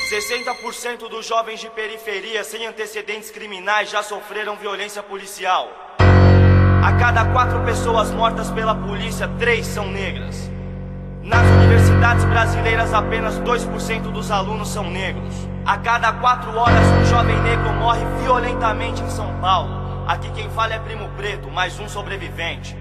60% dos jovens de periferia sem antecedentes criminais já sofreram violência policial. A cada 4 pessoas mortas pela polícia, 3 são negras. Nas universidades brasileiras, apenas 2% dos alunos são negros. A cada 4 horas, um jovem negro morre violentamente em São Paulo. Aqui quem fala é Primo Preto, mais um sobrevivente.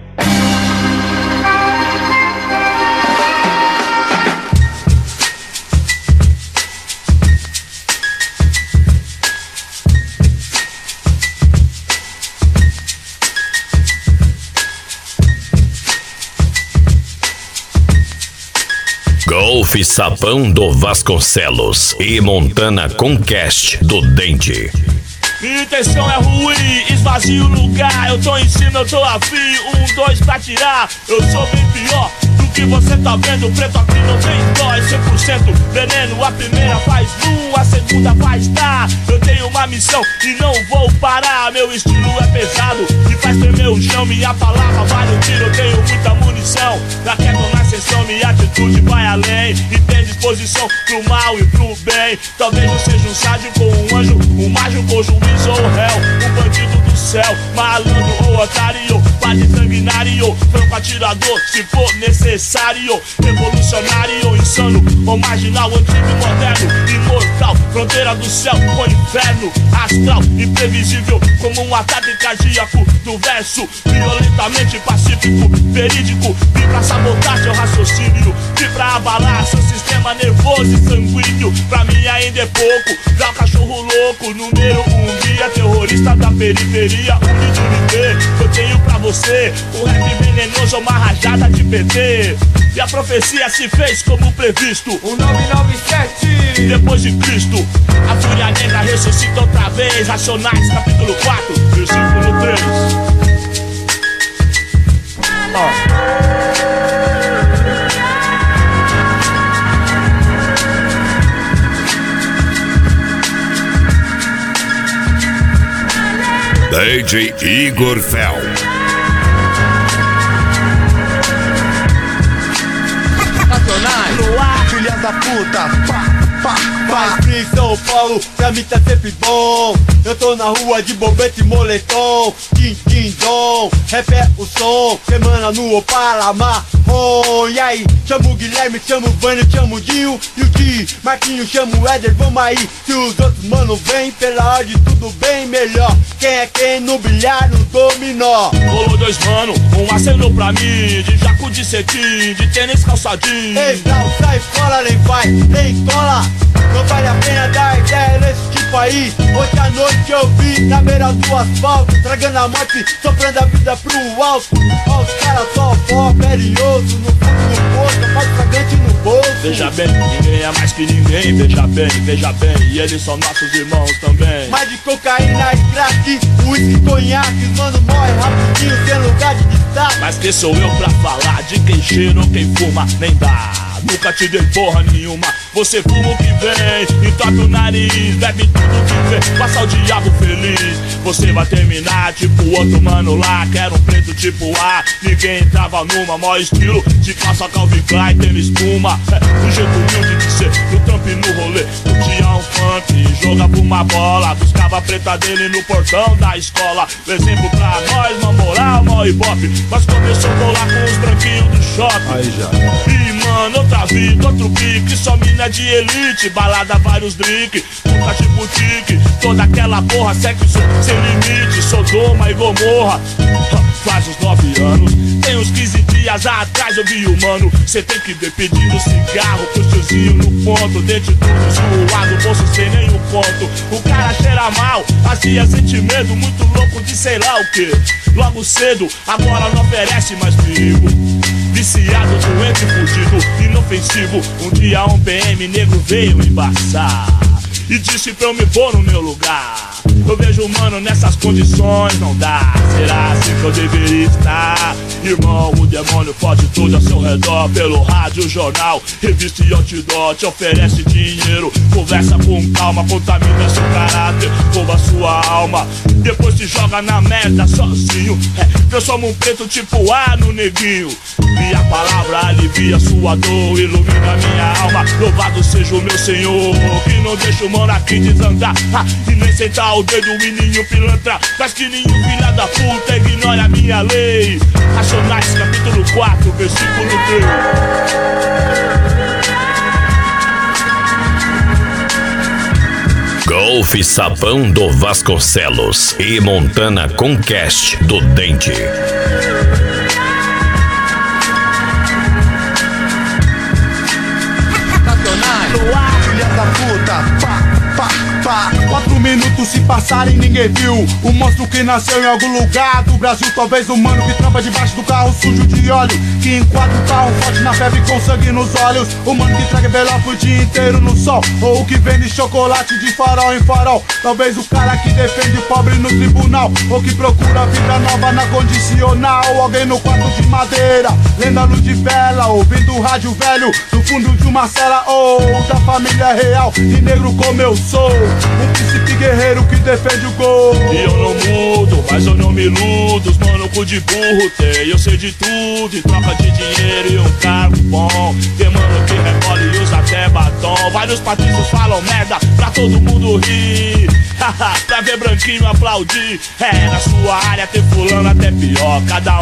Golf Sapão do Vasconcelos e Montana Conquest do Dente. Minha intenção é ruim, esvazio o lugar. Eu tô em cima, eu tô afim, 1, 2 pra tirar. Eu sou bem pior do que você tá vendo. Preto aqui não tem dó, é 100% veneno. A primeira faz a segunda faz dar. Eu tenho uma missão e não vou parar. Meu estilo é pesado e faz tremer o chão. Minha palavra vale um tiro, eu tenho muita munição. Na queda ou na sessão, minha atitude vai além. E tem disposição pro mal e pro bem. Talvez eu seja um sádico ou um anjo, um mágico ou juiz ou réu, um bandido do céu, malandro ou otário, padre sanguinário, franco atirador, se for necessário, revolucionário, insano ou marginal, antigo e moderno, imortal, fronteira do céu com inferno, astral, imprevisível, como um ataque cardíaco do verso, violentamente pacífico, verídico, vim pra sabotar seu raciocínio, vim pra abalar seu sistema nervoso e sanguíneo, pra mim ainda é pouco, já o cachorro louco, número 1 guia, terrorista da periferia, unidade, eu tenho pra você, o rap venenoso é uma rajada de PT, e a profecia se fez como previsto, o 997, depois de Cristo, a fúria negra ressuscita outra vez, Racionais, capítulo 4, versículo 3. DJ Igor Fel. No ar, filha da puta, faz frio em São Paulo, pra mim tá sempre bom. Eu tô na rua de bobete e moletom, tim-tim-dom, rap é o som, semana no Opala marrom. E aí, chamo o Guilherme, chamo o Vânio, chamo o Dinho e o Di, Marquinho, chamo o Éder, vamos aí. Se os outros mano vem, pela ordem tudo bem melhor. Quem é quem no bilhar, no dominó. Rolou 2 mano, um acenou pra mim, de jaco de cetim, de tênis calçadinho. Ei, não sai fora, nem vai, nem cola. Não vale a pena dar ideia nesse tipo aí. Hoje à noite eu vi na beira do asfalto, tragando a morte, soprando a vida pro alto. Ó, os caras só pó, perioso, no fundo do poço, mais fragante no bolso. Veja bem, ninguém é mais que ninguém, veja bem, e eles são nossos irmãos também. Mais de cocaína e crack, uísque, conhaque, os mano morre rapidinho, sem lugar de destaque. Mas quem sou eu pra falar de quem cheira ou quem fuma, nem dá. Nunca te dei porra nenhuma, você fuma o que vem, entope o nariz, bebe tudo que vê, passa o diabo feliz. Você vai terminar tipo o outro mano lá, que era um preto tipo A. Ninguém entrava numa, maior estilo de calça Calvin Klein, tem espuma. Do jeito humilde de ser, no trampo e no rolê, curtia um funk, jogava uma bola, buscava a preta dele no portão da escola. O exemplo pra nós, uma moral, mó ibope, mas começou a rolar com os branquinhos do shopping. Aí já. E mano, outra vida, outro pique, só mina de elite, balada, vários drinks, puta de boutique, toda aquela porra, sexo sem limite, Sodoma e Gomorra. Faz uns 9 anos, tem uns 15 dias atrás eu vi o mano, cê tem que ver pedindo cigarro pro tiozinho no ponto, dente tudo zoado, bolso sem nenhum ponto. O cara cheira mal, as tia sente medo, muito louco de sei lá o que. Logo cedo, agora não oferece mais perigo. Viciado, doente, fudido, inofensivo. Um dia um PM negro veio embaçar e disse pra eu me pôr no meu lugar. Eu vejo mano nessas condições, não dá. Será assim que eu deveria estar? Irmão, o demônio pode tudo ao seu redor. Pelo rádio, jornal, revista e outdoor, te oferece dinheiro, conversa com calma, contamina seu caráter, rouba sua alma, depois te joga na merda sozinho. Transforma um preto tipo A no neguinho. Minha palavra alivia sua dor, ilumina minha alma. Louvado seja o meu Senhor, que não deixa o mano aqui desandar, e nem sentar o dedo em nenhum pilantra. Mas que nenhum filha da puta ignore a minha lei. Racionais, capítulo 4, versículo 3. Golfe Sapão do Vasconcelos e Montana Conquest do Dente. Filha da puta, pá, pá, pá. 4 minutos se passarem, ninguém viu. O monstro que nasceu em algum lugar do Brasil. Talvez o mano que trampa debaixo do carro sujo de óleo, que enquadra o carro forte na febre com sangue nos olhos. O mano que traga envelope o dia inteiro no sol, ou o que vende chocolate de farol em farol. Talvez o cara que defende o pobre no tribunal, ou que procura vida nova na condicional. Alguém no quarto de madeira, lendo a luz de vela, ouvindo o rádio velho no fundo de uma cela. Ou da família real, de negro como eu sou, um príncipe guerreiro que defende o gol. E eu não mudo, mas eu não me iludo. Os mano cu de burro tem, eu sei de tudo. Em troca de dinheiro e um cargo bom. Tem mano que rebola e usa até batom. Vários patrícios falam merda pra todo mundo rir, pra ver branquinho aplaudir. Na sua área tem fulano até pior. Cada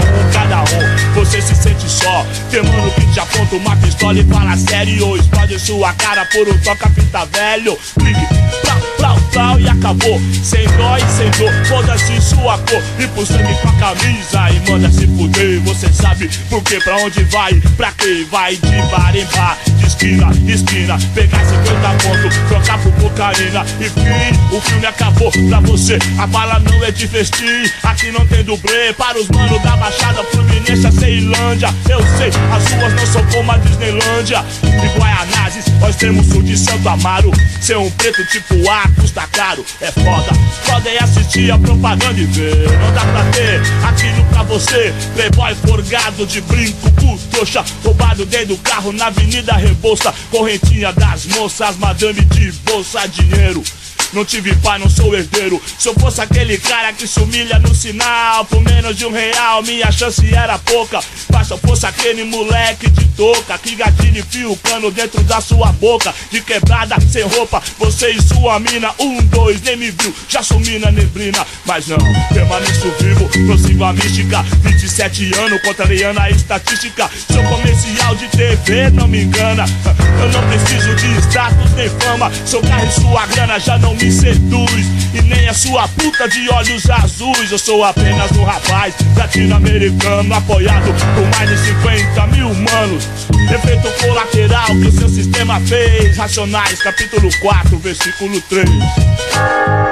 um, você se sente só. Tem mano que te aponta uma pistola e fala sério, ou explode sua cara por um toca-fita velho. Clique, plau, plau, plau e acabou. Sem dó e sem dor, foda-se sua cor. Limpa o sangue com a camisa e manda se fuder. Você sabe por quê, pra onde vai, pra quê? Vai de bar em bar, de esquina, esquina. Pegar 50 pontos, trocar por cocaína. E fim, o filme acabou pra você. A bala não é de festim, aqui não tem dublê. Para os manos da Baixada Fluminense, a Ceilândia. Eu sei, as ruas não são como a Disneylândia. De Guaianazes, ao extremo sul de Santo Amaro. Ser um preto tipo A custa caro, é foda. Foda é assistir a propaganda e ver. Não dá pra ter aquilo pra você. Playboy forgado de brinco, cu trouxa, roubado dentro do carro na Avenida Rebouça. Correntinha das moças, madame de bolsa, dinheiro. Não tive pai, não sou herdeiro. Se eu fosse aquele cara que se humilha no sinal por menos de R$1, minha chance era pouca. Mas se eu fosse aquele moleque de touca que gatilha e fia o cano dentro da sua boca, de quebrada, sem roupa, você e sua mina. 1, 2, nem me viu, já sumi na neblina. Mas não, permaneço vivo, prossigo a mística. 27 anos, contrariando a estatística. Seu comercial de TV não me engana. Eu não preciso de status nem fama. Seu carro e sua grana já não me seduz, e nem a sua puta de olhos azuis. Eu sou apenas um rapaz latino-americano, apoiado por mais de 50 mil manos. Efeito colateral que o seu sistema fez. Racionais, capítulo 4, versículo 3.